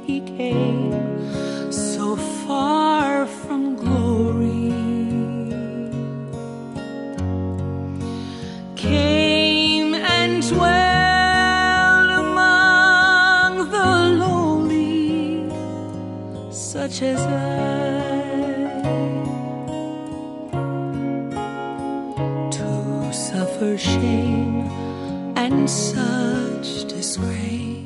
he came, so far from glory. Came and dwelled among the lowly, such as to suffer shame and such disgrace.